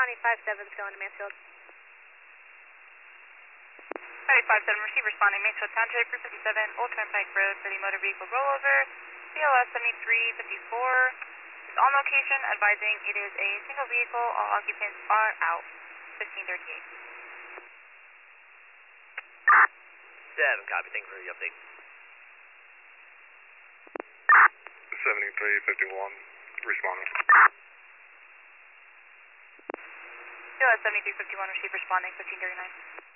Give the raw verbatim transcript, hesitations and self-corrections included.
County five seven is going to Mansfield. County five seven, receive responding Mansfield Township, Route fifty-seven, Old Turnpike Road for the motor vehicle rollover, C L S seventy-three fifty-four. Is on location, advising it is a single vehicle, all occupants are out. fifteen thirty-eight. seven, copy, thank you for the update. seventy-three fifty-one, responding. C L S seventy-three fifty-one, receive responding fifteen thirty-nine.